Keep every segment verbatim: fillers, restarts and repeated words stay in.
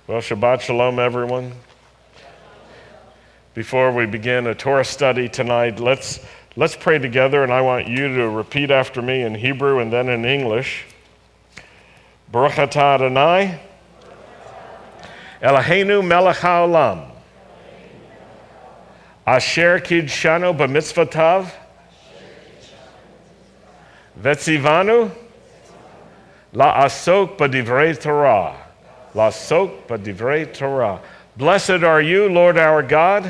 Well, Shabbat Shalom, everyone. Before we begin a Torah study tonight, let's let's pray together, and I want you to repeat after me in Hebrew and then in English. Baruch atah Adonai, Eloheinu melech haolam, asher kidshanu b'mitzvotav, vetzivanu la'asok b'divrei Torah. La'asok b'divrei Torah. Blessed are you, Lord our God,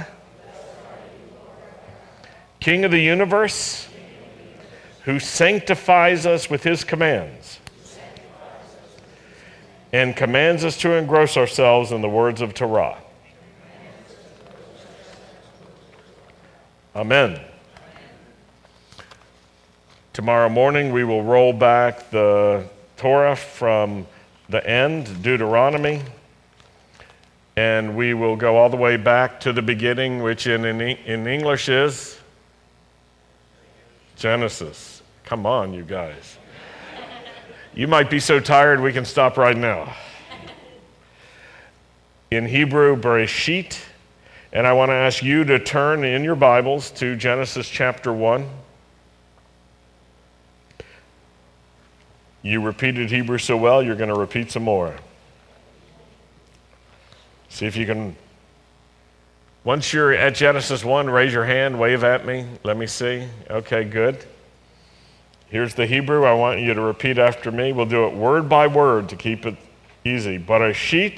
King of the universe, who sanctifies us with his commands and commands us to engross ourselves in the words of Torah. Amen. Tomorrow morning we will roll back the Torah from the end, Deuteronomy, and we will go all the way back to the beginning, which in, in, in English is Genesis. Come on, you guys. You might be so tired we can stop right now. In Hebrew, Bereshit, and I want to ask you to turn in your Bibles to Genesis chapter one. You repeated Hebrew so well, you're going to repeat some more. See if you can. Once you're at Genesis one, raise your hand, wave at me. Let me see. Okay, good. Here's the Hebrew. I want you to repeat after me. We'll do it word by word to keep it easy. Bereshit,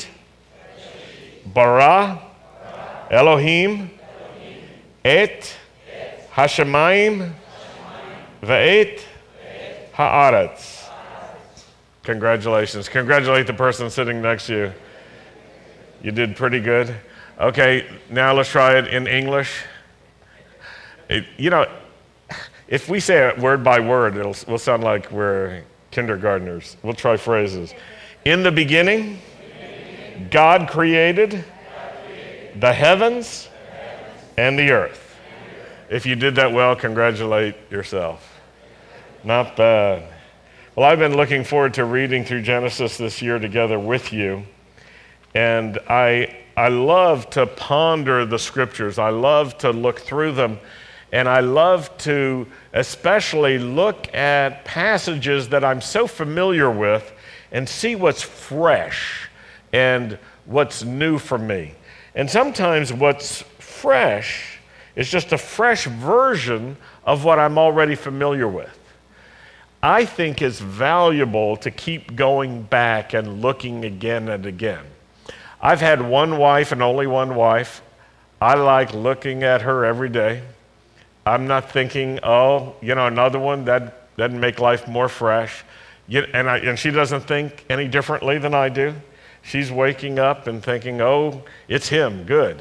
bara, Elohim, et, hashemayim, ve'et, haaretz. Congratulations. Congratulate the person sitting next to you. You did pretty good. Okay, now let's try it in English. It, you know, if we say it word by word, it'll we'll sound like we're kindergartners. We'll try phrases. In the beginning, God created the heavens and the earth. If you did that well, congratulate yourself. Not bad. Well, I've been looking forward to reading through Genesis this year together with you. And I I love to ponder the scriptures. I love to look through them. And I love to especially look at passages that I'm so familiar with and see what's fresh and what's new for me. And sometimes what's fresh is just a fresh version of what I'm already familiar with. I think it's valuable to keep going back and looking again and again. I've had one wife and only one wife. I like looking at her every day. I'm not thinking, oh, you know, another one, that doesn't make life more fresh. And, I, and she doesn't think any differently than I do. She's waking up and thinking, oh, it's him, good.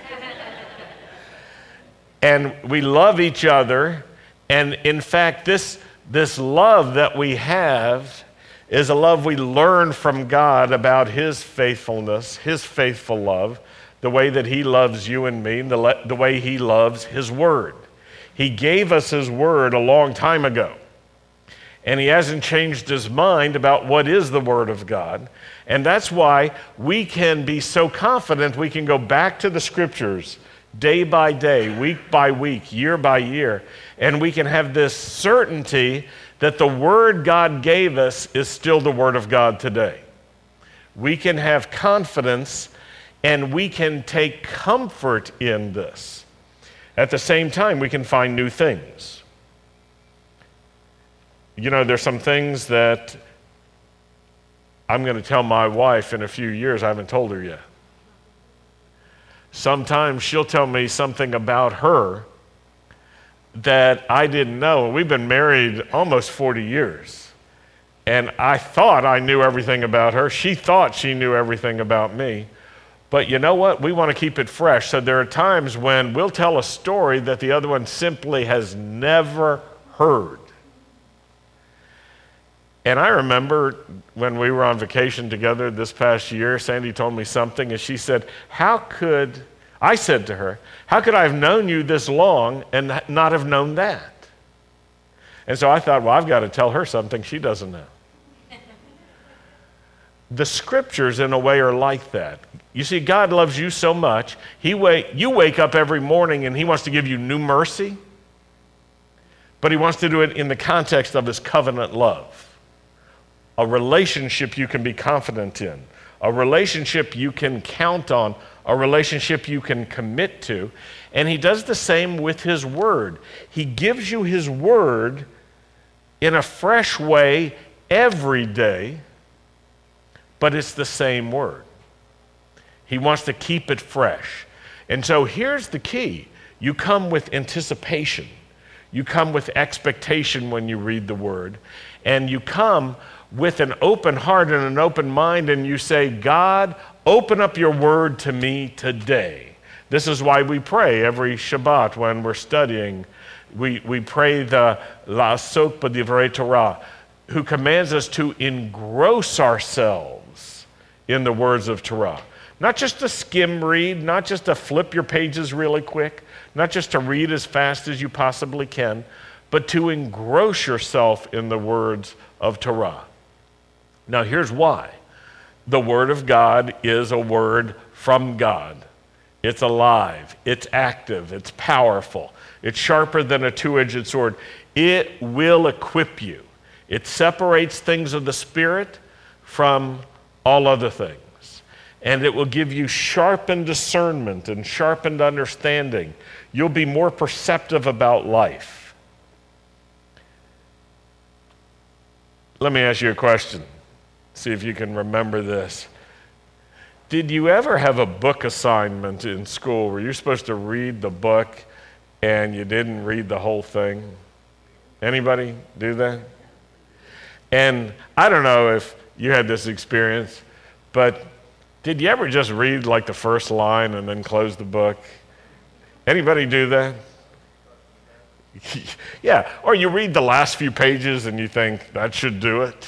And we love each other. And in fact, this This love that we have is a love we learn from God about his faithfulness, his faithful love, the way that he loves you and me, the, le- the way he loves his word. He gave us his word a long time ago, and he hasn't changed his mind about what is the word of God. And that's why we can be so confident we can go back to the scriptures day by day, week by week, year by year, and we can have this certainty that the word God gave us is still the word of God today. We can have confidence and we can take comfort in this. At the same time, we can find new things. You know, there's some things that I'm going to tell my wife in a few years I haven't told her yet. Sometimes she'll tell me something about her that I didn't know. We've been married almost forty years. And I thought I knew everything about her. She thought she knew everything about me. But you know what? We want to keep it fresh. So there are times when we'll tell a story that the other one simply has never heard. And I remember when we were on vacation together this past year, Sandy told me something, and she said, how could, I said to her, how could I have known you this long and not have known that? And so I thought, well, I've got to tell her something she doesn't know. the scriptures, in a way, are like that. You see, God loves you so much, he wake, you wake up every morning and he wants to give you new mercy, but he wants to do it in the context of his covenant love. A relationship you can be confident in, a relationship you can count on, a relationship you can commit to. And he does the same with his word. He gives you his word in a fresh way every day, but it's the same word. He wants to keep it fresh. And so here's the key. You come with anticipation. You come with expectation when you read the word. And you come with an open heart and an open mind, and you say, God, open up your word to me today. This is why we pray every Shabbat when we're studying. We, we pray the La'asok b'divrei Torah, who commands us to engross ourselves in the words of Torah. Not just to skim read, not just to flip your pages really quick, not just to read as fast as you possibly can, but to engross yourself in the words of Torah. Now here's why. The word of God is a word from God. It's alive, it's active, it's powerful, it's sharper than a two-edged sword. It will equip you. It separates things of the Spirit from all other things. And it will give you sharpened discernment and sharpened understanding. You'll be more perceptive about life. Let me ask you a question. See if you can remember this. Did you ever have a book assignment in school where you're supposed to read the book and you didn't read the whole thing? Anybody do that? And I don't know if you had this experience, but did you ever just read like the first line and then close the book? Anybody do that? Yeah, or you read the last few pages and you think, that should do it.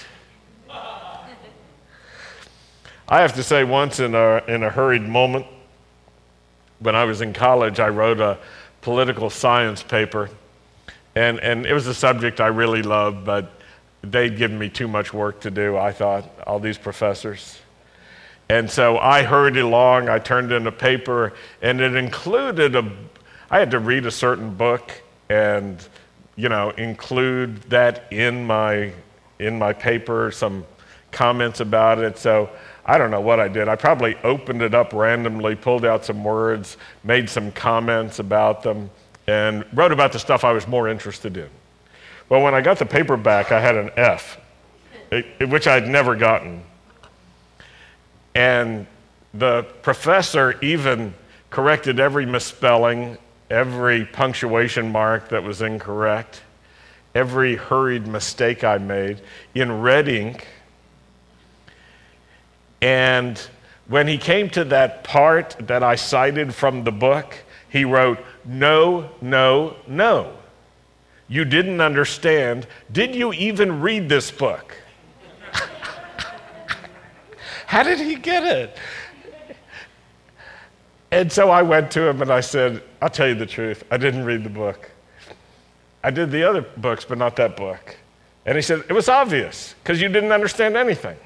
I have to say, once in a, in a hurried moment, when I was in college, I wrote a political science paper, and, and it was a subject I really loved, but they'd given me too much work to do, I thought, all these professors. And so I hurried along, I turned in a paper, and it included a, I had to read a certain book and, you know, include that in my, in my paper, some comments about it. So I don't know what I did. I probably opened it up randomly, pulled out some words, made some comments about them, and wrote about the stuff I was more interested in. Well, when I got the paper back, I had an F, which I'd never gotten. And the professor even corrected every misspelling, every punctuation mark that was incorrect, every hurried mistake I made in red ink. And when he came to that part that I cited from the book, he wrote, no, no, no. You didn't understand. Did you even read this book? How did he get it? And so I went to him and I said, I'll tell you the truth. I didn't read the book. I did the other books, but not that book. And he said, it was obvious because you didn't understand anything.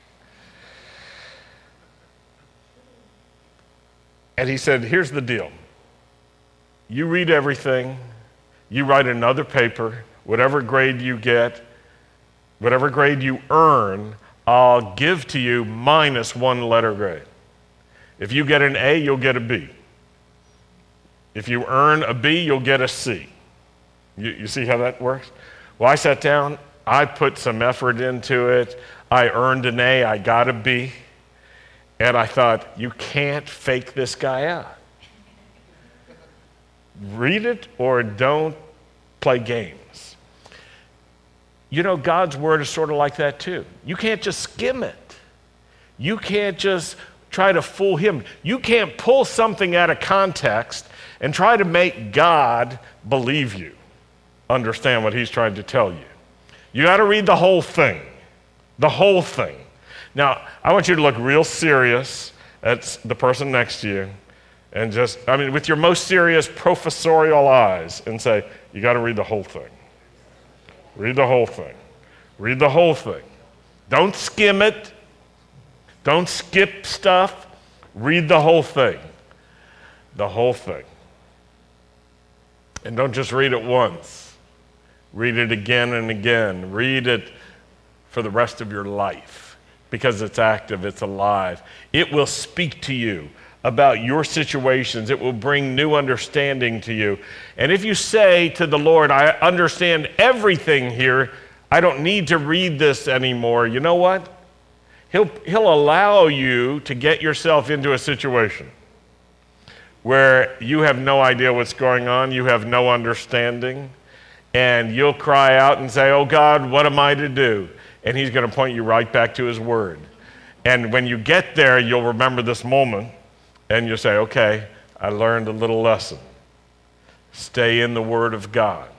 And he said, here's the deal. You read everything, you write another paper, whatever grade you get, whatever grade you earn, I'll give to you minus one letter grade. If you get an A, you'll get a B. If you earn a B, you'll get a C. You, you see how that works? Well, I sat down, I put some effort into it, I earned an A, I got a B. And I thought, you can't fake this guy out. Read it or don't play games. You know, God's word is sort of like that too. You can't just skim it. You can't just try to fool him. You can't pull something out of context and try to make God believe you, understand what he's trying to tell you. You got to read the whole thing, the whole thing. Now, I want you to look real serious at the person next to you and just, I mean, with your most serious professorial eyes and say, you got to read the whole thing. Read the whole thing. Read the whole thing. Don't skim it. Don't skip stuff. Read the whole thing. The whole thing. And don't just read it once. Read it again and again. Read it for the rest of your life because it's active, it's alive. It will speak to you about your situations. It will bring new understanding to you. And if you say to the Lord, I understand everything here, I don't need to read this anymore, you know what? He'll, he'll allow you to get yourself into a situation where you have no idea what's going on, you have no understanding, and you'll cry out and say, oh God, what am I to do? And he's going to point you right back to his word. And when you get there, you'll remember this moment, and you'll say, okay, I learned a little lesson. Stay in the word of God.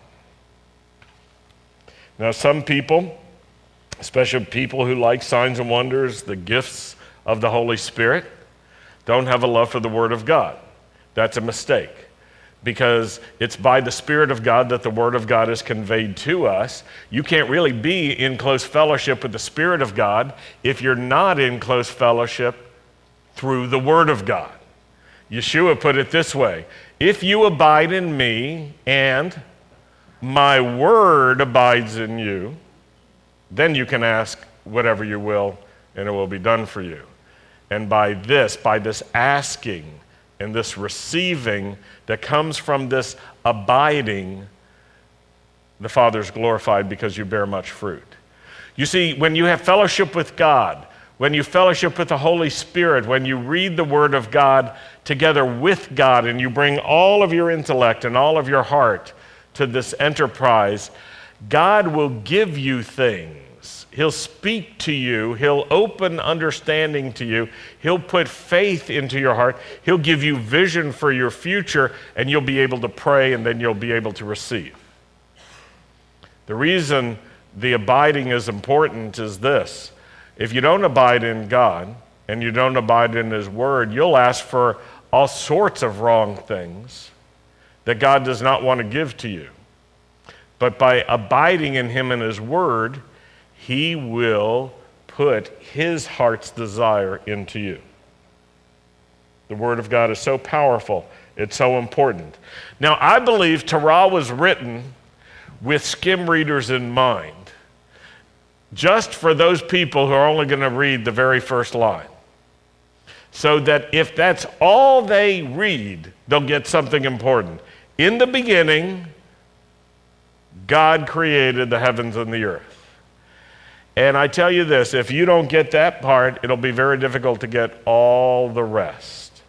Now, some people, especially people who like signs and wonders, the gifts of the Holy Spirit, don't have a love for the word of God. That's a mistake, because it's by the Spirit of God that the Word of God is conveyed to us. You can't really be in close fellowship with the Spirit of God if you're not in close fellowship through the Word of God. Yeshua put it this way, if you abide in me and my Word abides in you, then you can ask whatever you will and it will be done for you. And by this, by this asking, and this receiving that comes from this abiding, the Father's glorified because you bear much fruit. You see, when you have fellowship with God, when you fellowship with the Holy Spirit, when you read the Word of God together with God and you bring all of your intellect and all of your heart to this enterprise, God will give you things. He'll speak to you. He'll open understanding to you. He'll put faith into your heart. He'll give you vision for your future, and you'll be able to pray, and then you'll be able to receive. The reason the abiding is important is this. If you don't abide in God, and you don't abide in His Word, you'll ask for all sorts of wrong things that God does not want to give to you. But by abiding in Him and His Word, He will put His heart's desire into you. The Word of God is so powerful. It's so important. Now, I believe Torah was written with skim readers in mind, just for those people who are only going to read the very first line. So that if that's all they read, they'll get something important. In the beginning, God created the heavens and the earth. And I tell you this, if you don't get that part, it'll be very difficult to get all the rest.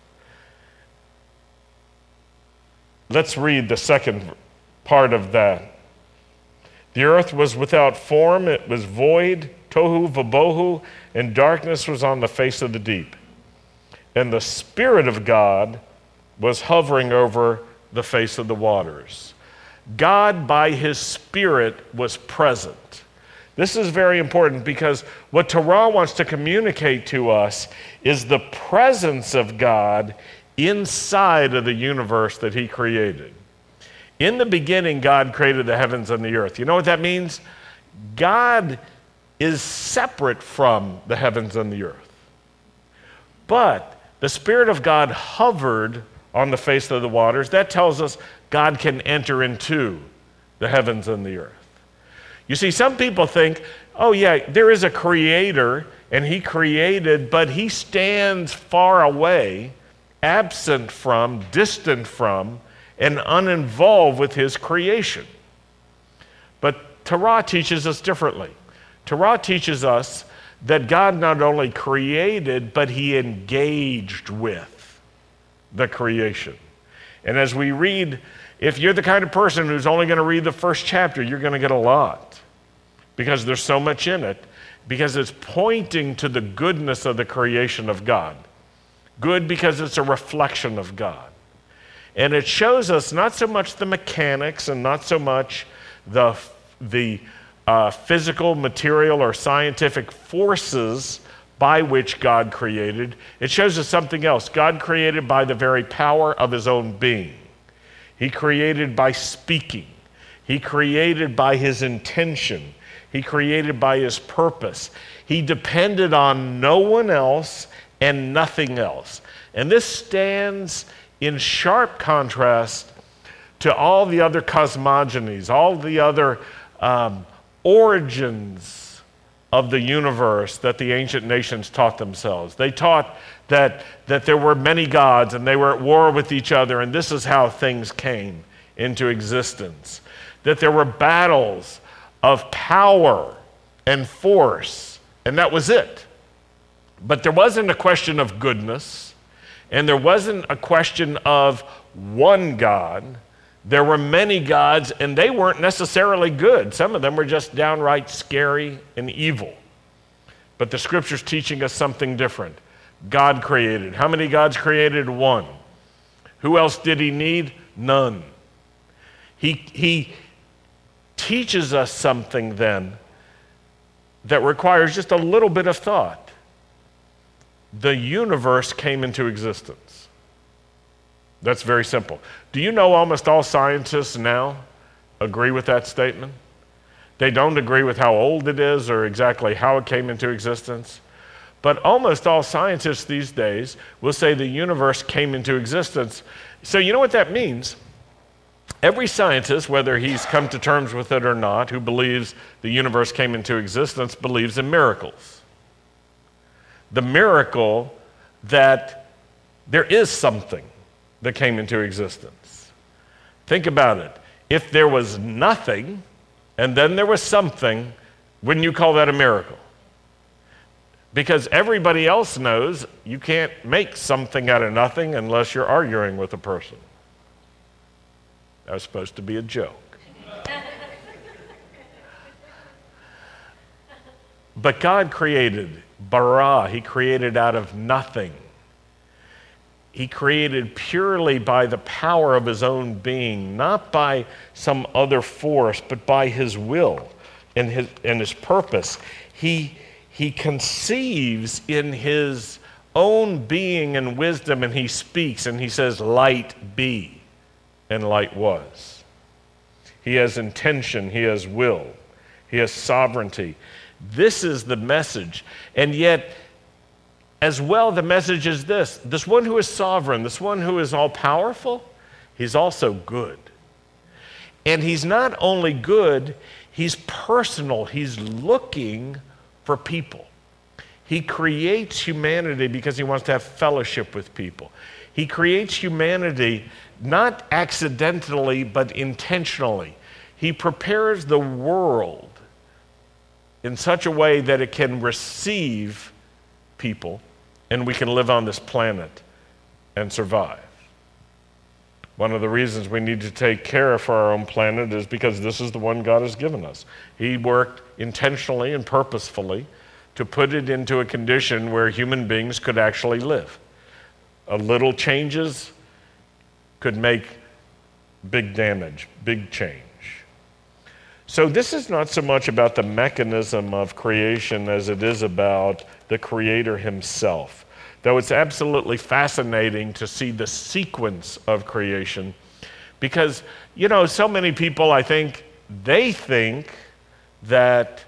Let's read the second part of that. The earth was without form, it was void, tohu vabohu, and darkness was on the face of the deep. And the Spirit of God was hovering over the face of the waters. God, by His Spirit, was present. This is very important because what Torah wants to communicate to us is the presence of God inside of the universe that He created. In the beginning, God created the heavens and the earth. You know what that means? God is separate from the heavens and the earth. But the Spirit of God hovered on the face of the waters. That tells us God can enter into the heavens and the earth. You see, some people think, oh yeah, there is a creator and He created, but He stands far away, absent from, distant from, and uninvolved with His creation. But Torah teaches us differently. Torah teaches us that God not only created, but He engaged with the creation. And as we read, if you're the kind of person who's only going to read the first chapter, you're going to get a lot because there's so much in it, because it's pointing to the goodness of the creation of God. Good because it's a reflection of God. And it shows us not so much the mechanics and not so much the, the uh, physical, material, or scientific forces by which God created. It shows us something else. God created by the very power of His own being. He created by speaking. He created by His intention. He created by his purpose. He depended on no one else and nothing else. And this stands in sharp contrast to all the other cosmogonies, all the other um, origins of the universe that the ancient nations taught themselves. They taught that, that there were many gods and they were at war with each other, and this is how things came into existence. That there were battles of power and force, and that was it. But there wasn't a question of goodness, and there wasn't a question of one God. There were many gods, and they weren't necessarily good. Some of them were just downright scary and evil. But the scripture's teaching us something different. God created. How many gods created? One. Who else did he need? None. He, he teaches us something then that requires just a little bit of thought. The universe came into existence. That's very simple. Do you know almost all scientists now agree with that statement? They don't agree with how old it is or exactly how it came into existence. But almost all scientists these days will say the universe came into existence. So you know what that means? Every scientist, whether he's come to terms with it or not, who believes the universe came into existence, believes in miracles. The miracle that there is something that came into existence. Think about it. If there was nothing and then there was something, wouldn't you call that a miracle? Because everybody else knows you can't make something out of nothing unless you're arguing with a person. That was supposed to be a joke. But God created, bara, he created out of nothing. He created purely by the power of his own being, not by some other force, but by his will and his, and his purpose. He, he conceives in his own being and wisdom, and he speaks, and he says, "Light be," and light was. He has intention, he has will, he has sovereignty. This is the message. And yet, as well, the message is this. This one who is sovereign, this one who is all-powerful, he's also good. And he's not only good, he's personal. He's looking for people. He creates humanity because he wants to have fellowship with people. He creates humanity not accidentally, but intentionally. He prepares the world in such a way that it can receive people and we can live on this planet and survive. One of the reasons we need to take care for our own planet is because this is the one God has given us. He worked intentionally and purposefully to put it into a condition where human beings could actually live. A little changes could make big damage, big change. So this is not so much about the mechanism of creation as it is about the Creator himself. Though it's absolutely fascinating to see the sequence of creation because, you know, so many people, I think, they think that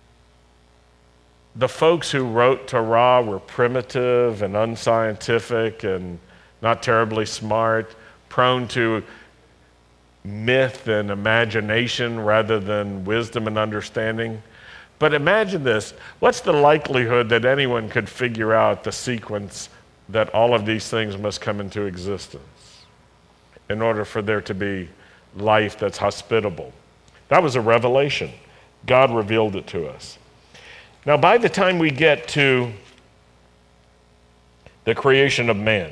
the folks who wrote Torah were primitive and unscientific and not terribly smart, prone to myth and imagination rather than wisdom and understanding. But imagine this. What's the likelihood that anyone could figure out the sequence that all of these things must come into existence in order for there to be life that's hospitable? That was a revelation. God revealed it to us. Now, by the time we get to the creation of man,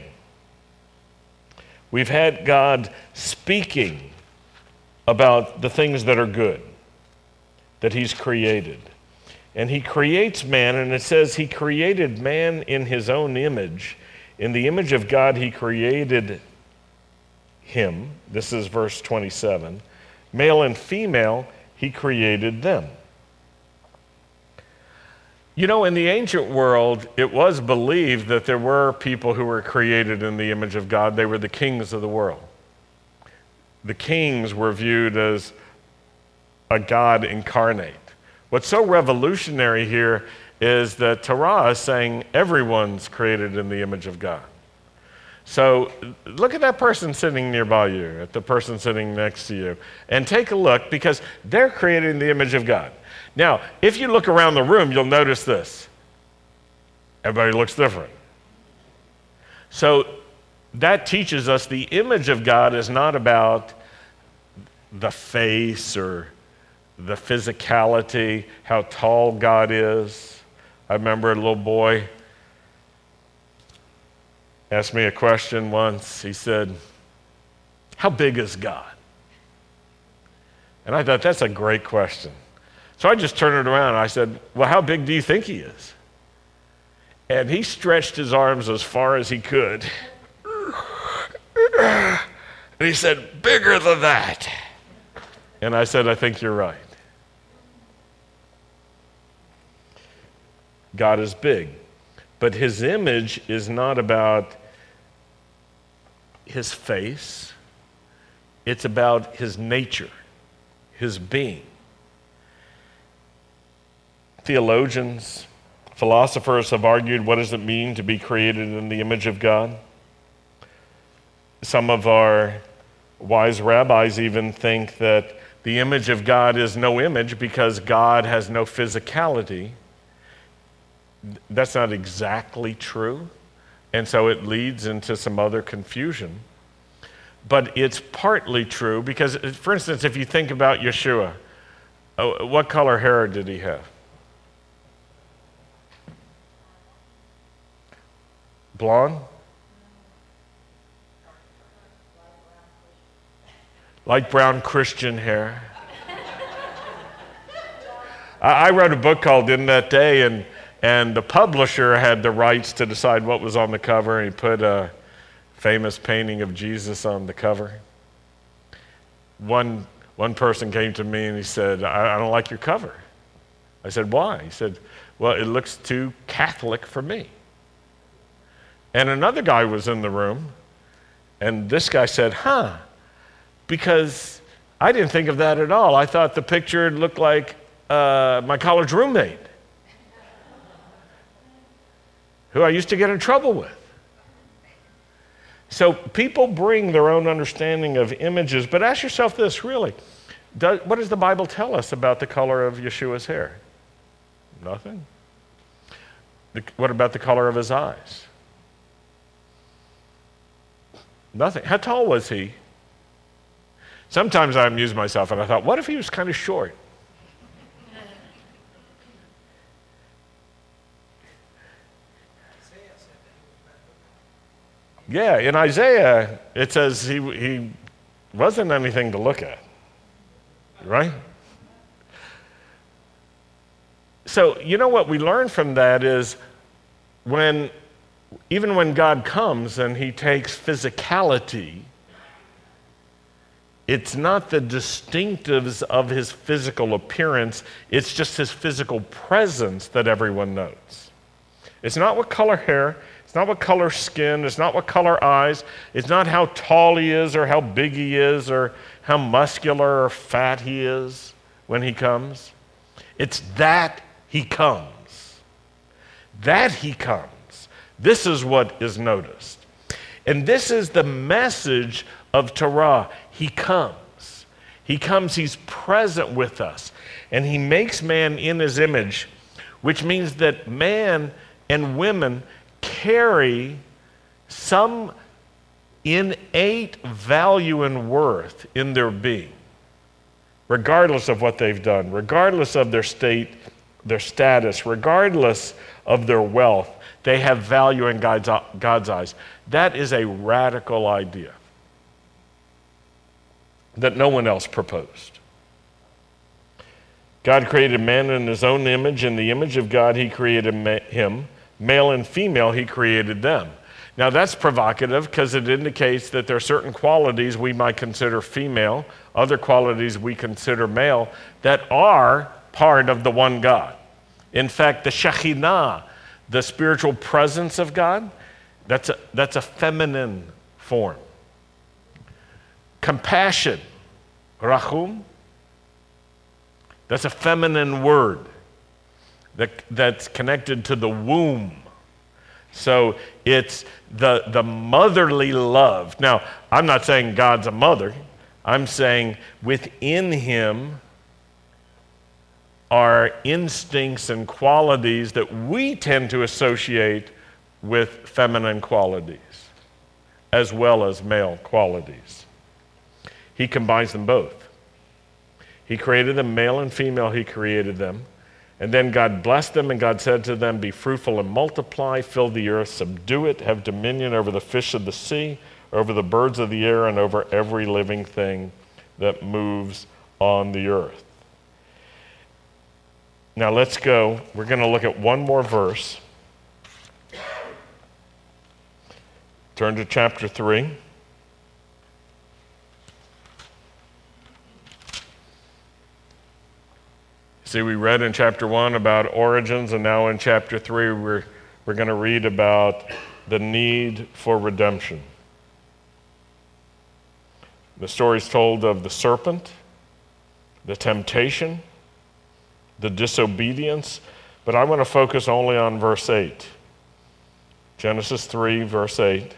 we've had God speaking about the things that are good, that he's created. And he creates man, and it says he created man in his own image. In the image of God, he created him. This is verse twenty-seven. Male and female, he created them. You know, in the ancient world, it was believed that there were people who were created in the image of God. They were the kings of the world. The kings were viewed as a God incarnate. What's so revolutionary here is that Torah is saying everyone's created in the image of God. So look at that person sitting nearby you, at the person sitting next to you, and take a look, because they're created in the image of God. Now, if you look around the room, you'll notice this. Everybody looks different. So that teaches us the image of God is not about the face or the physicality, how tall God is. I remember a little boy asked me a question once. He said, "How big is God?" And I thought, that's a great question. So I just turned it around and I said, "Well, how big do you think he is?" And he stretched his arms as far as he could. And he said, "Bigger than that." And I said, "I think you're right." God is big, but his image is not about his face. It's about his nature, his being. Theologians, philosophers have argued, what does it mean to be created in the image of God? Some of our wise rabbis even think that the image of God is no image because God has no physicality. That's not exactly true, and so it leads into some other confusion. But it's partly true because, for instance, if you think about Yeshua, uh, what color hair did he have? Blonde? Light brown Christian hair. I, I wrote a book called In That Day, and And the publisher had the rights to decide what was on the cover, and he put a famous painting of Jesus on the cover. One, one person came to me and he said, I, I don't like your cover. I said, "Why?" He said, "Well, it looks too Catholic for me." And another guy was in the room, and this guy said, "Huh, because I didn't think of that at all. I thought the picture looked like uh, my college roommate, who I used to get in trouble with." So people bring their own understanding of images, but ask yourself this, really. Does, what does the Bible tell us about the color of Yeshua's hair? Nothing. The, what about the color of his eyes? Nothing. How tall was he? Sometimes I amuse myself and I thought, what if he was kind of short? Yeah, in Isaiah, it says he, he wasn't anything to look at, right? So, you know what we learn from that is when, even when God comes and he takes physicality, it's not the distinctives of his physical appearance, it's just his physical presence that everyone knows. It's not what color hair, it's not what color skin, it's not what color eyes, it's not how tall he is or how big he is or how muscular or fat he is when he comes. It's that he comes. That he comes. This is what is noticed. And this is the message of Torah. He comes. He comes, he's present with us. And he makes man in his image, which means that man and women carry some innate value and worth in their being, regardless of what they've done, regardless of their state, their status, regardless of their wealth. They have value in God's, God's eyes. That is a radical idea that no one else proposed. God created man in his own image. In the image of God, he created ma- him. Male and female, he created them. Now that's provocative because it indicates that there are certain qualities we might consider female, other qualities we consider male, that are part of the one God. In fact, the Shekhinah, the spiritual presence of God, that's a, that's a feminine form. Compassion, Rachum, That's a feminine word that, that's connected to the womb. So it's the, the motherly love. Now, I'm not saying God's a mother. I'm saying within him are instincts and qualities that we tend to associate with feminine qualities as well as male qualities. He combines them both. He created them, male and female, he created them. And then God blessed them, and God said to them, be fruitful and multiply, fill the earth, subdue it, have dominion over the fish of the sea, over the birds of the air, and over every living thing that moves on the earth. Now let's go. We're going to look at one more verse. Turn to chapter three. See, we read in chapter one about origins, and now in chapter three, we're, we're going to read about the need for redemption. The story's told of the serpent, the temptation, the disobedience, but I want to focus only on verse eight. Genesis three, verse eight.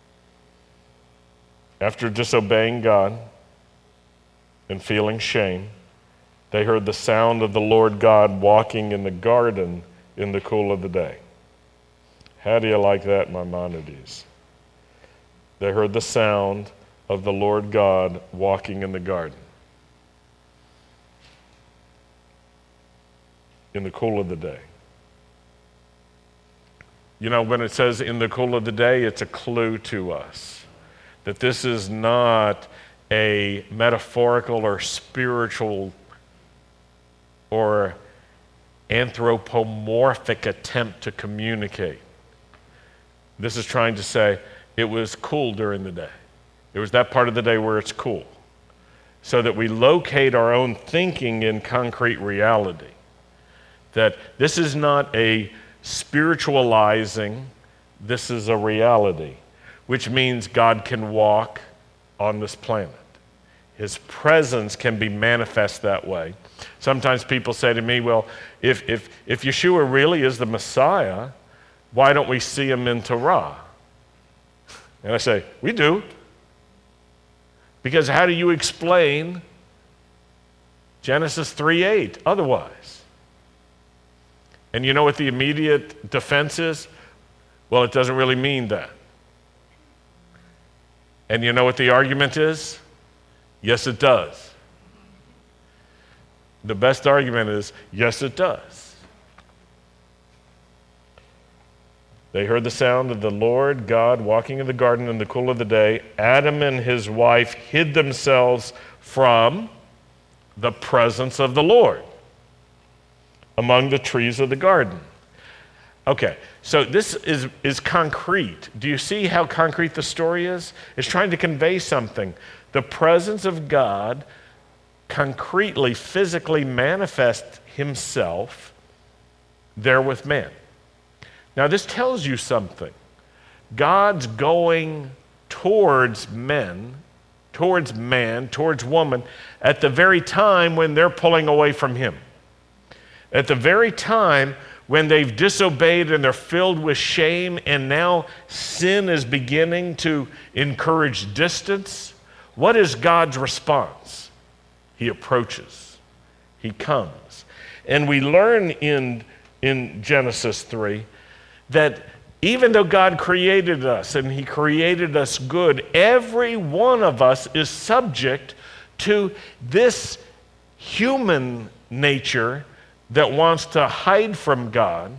After disobeying God and feeling shame, they heard the sound of the Lord God walking in the garden in the cool of the day. How do you like that, Maimonides? They heard the sound of the Lord God walking in the garden in the cool of the day. You know, when it says in the cool of the day, it's a clue to us that this is not a metaphorical or spiritual or anthropomorphic attempt to communicate. This is trying to say it was cool during the day. It was that part of the day where it's cool, so that we locate our own thinking in concrete reality. That this is not a spiritualizing, this is a reality, which means God can walk on this planet. His presence can be manifest that way. Sometimes people say to me, well, if, if, if Yeshua really is the Messiah, why don't we see him in Torah? And I say, we do. Because how do you explain Genesis three eight otherwise? And you know what the immediate defense is? Well, it doesn't really mean that. And you know what the argument is? Yes, it does. The best argument is, yes, it does. They heard the sound of the Lord God walking in the garden in the cool of the day. Adam and his wife hid themselves from the presence of the Lord among the trees of the garden. Okay, so this is, is concrete. Do you see how concrete the story is? It's trying to convey something. The presence of God concretely, physically manifests himself there with man. Now, this tells you something. God's going towards men, towards man, towards woman, at the very time when they're pulling away from him. At the very time when they've disobeyed and they're filled with shame, and now sin is beginning to encourage distance, what is God's response? He approaches. He comes. And we learn in, in Genesis three that even though God created us and he created us good, every one of us is subject to this human nature that wants to hide from God.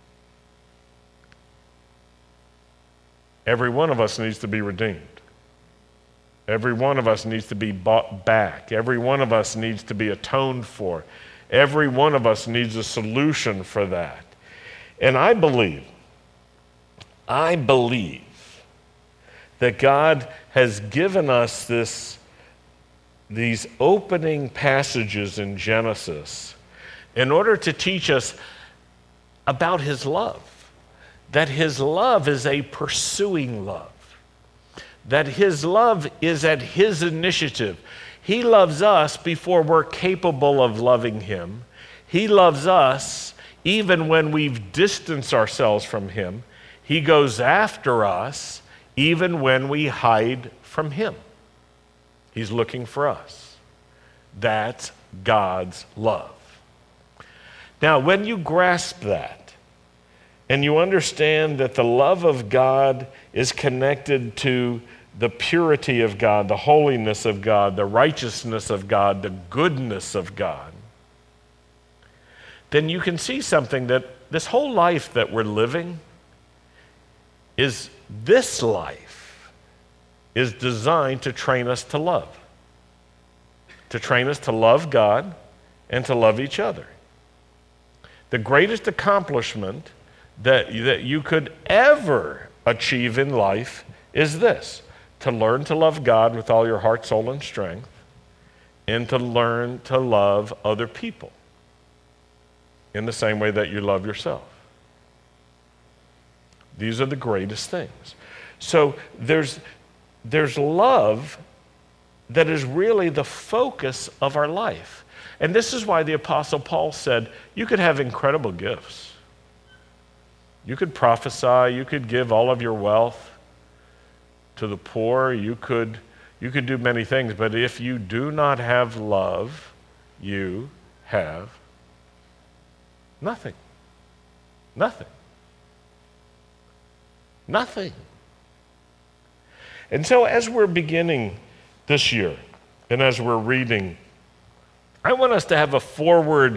Every one of us needs to be redeemed. Every one of us needs to be bought back. Every one of us needs to be atoned for. Every one of us needs a solution for that. And I believe, I believe that God has given us this, these opening passages in Genesis in order to teach us about his love. That his love is a pursuing love. That his love is at his initiative. He loves us before we're capable of loving him. He loves us even when we've distanced ourselves from him. He goes after us even when we hide from him. He's looking for us. That's God's love. Now, when you grasp that, and you understand that the love of God is connected to the purity of God, the holiness of God, the righteousness of God, the goodness of God, then you can see something that this whole life that we're living is this life is designed to train us to love. To train us to love God and to love each other. The greatest accomplishment that, that you could ever achieve in life is this: to learn to love God with all your heart, soul, and strength, and to learn to love other people in the same way that you love yourself. These are the greatest things. So there's, there's love that is really the focus of our life. And this is why the Apostle Paul said, you could have incredible gifts. You could prophesy, you could give all of your wealth to the poor, you could, you could do many things, but if you do not have love, you have nothing. Nothing. Nothing. And so as we're beginning this year, and as we're reading, I want us to have a forward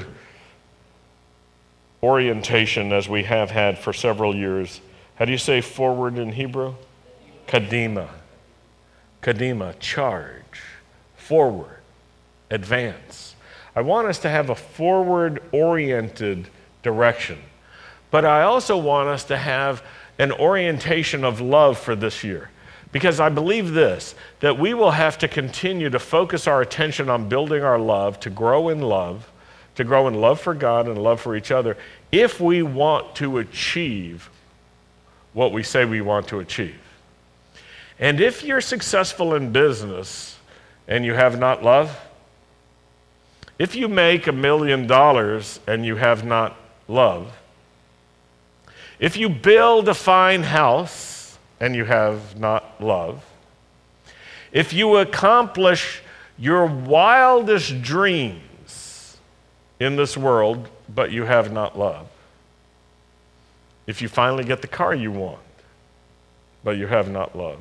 orientation as we have had for several years. How do you say forward in Hebrew? Kadima. Kadima, charge. Forward. Advance. I want us to have a forward-oriented direction. But I also want us to have an orientation of love for this year. Because I believe this, that we will have to continue to focus our attention on building our love, to grow in love, to grow in love for God and love for each other, if we want to achieve what we say we want to achieve. And if you're successful in business and you have not love, if you make a million dollars and you have not love, if you build a fine house and you have not love, if you accomplish your wildest dreams in this world, but you have not love, if you finally get the car you want, but you have not love,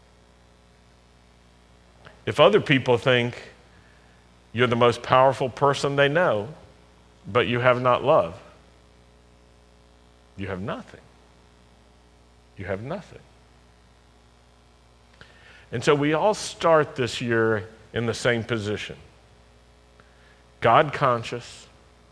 if other people think you're the most powerful person they know, but you have not love, you have nothing. You have nothing. And so we all start this year in the same position. God conscious,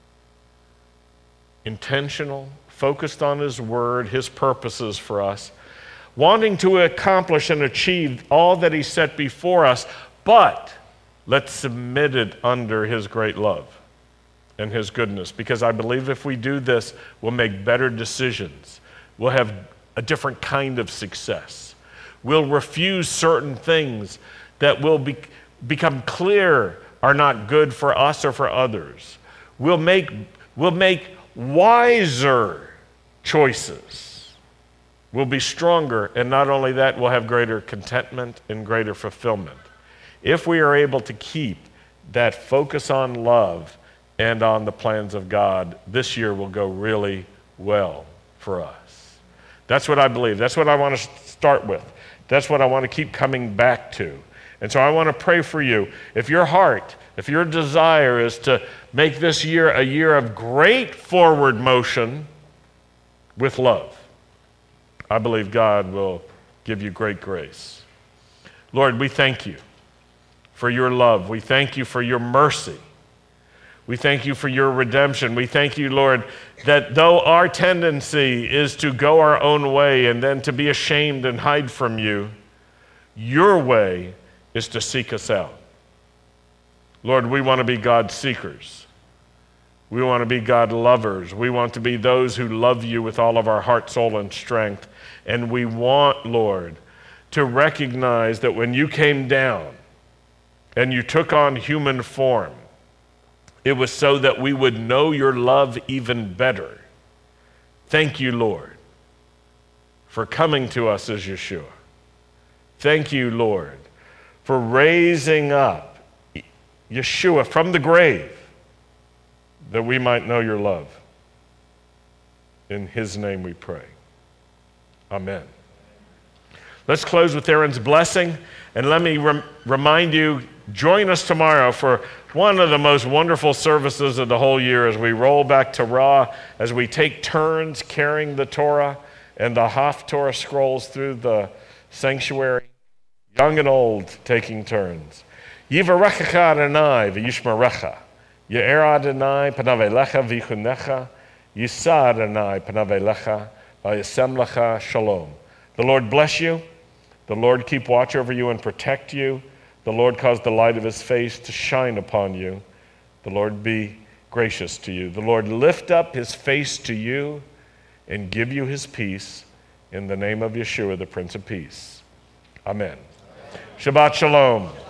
intentional, focused on his word, his purposes for us, wanting to accomplish and achieve all that he set before us, but let's submit it under his great love and his goodness. Because I believe if we do this, we'll make better decisions. We'll have a different kind of success. We'll refuse certain things that will be, become clear are not good for us or for others. We'll make, we'll make wiser choices. We'll be stronger, and not only that, we'll have greater contentment and greater fulfillment. If we are able to keep that focus on love and on the plans of God, this year will go really well for us. That's what I believe. That's what I want to start with. That's what I want to keep coming back to. And so I want to pray for you. If your heart, if your desire is to make this year a year of great forward motion with love, I believe God will give you great grace. Lord, we thank you for your love. We thank you for your mercy. We thank you for your redemption. We thank you, Lord, that though our tendency is to go our own way and then to be ashamed and hide from you, your way is to seek us out. Lord, we want to be God seekers. We want to be God lovers. We want to be those who love you with all of our heart, soul, and strength. And we want, Lord, to recognize that when you came down and you took on human form. It was so that we would know your love even better. Thank you, Lord, for coming to us as Yeshua. Thank you, Lord, for raising up Yeshua from the grave that we might know your love. In his name we pray. Amen. Let's close with Aaron's blessing, and let me rem- remind you, join us tomorrow for one of the most wonderful services of the whole year as we roll back to Ra, as we take turns carrying the Torah and the Haftorah scrolls through the sanctuary, young and old taking turns. Yivarechecha Adonai v'yishmerecha, Ye'er Adonai panav elecha v'yichunecha, Yisa Adonai panav elecha v'yasem lecha shalom. The Lord bless you. The Lord keep watch over you and protect you. The Lord cause the light of his face to shine upon you. The Lord be gracious to you. The Lord lift up his face to you and give you his peace, in the name of Yeshua, the Prince of Peace. Amen. Shabbat Shalom.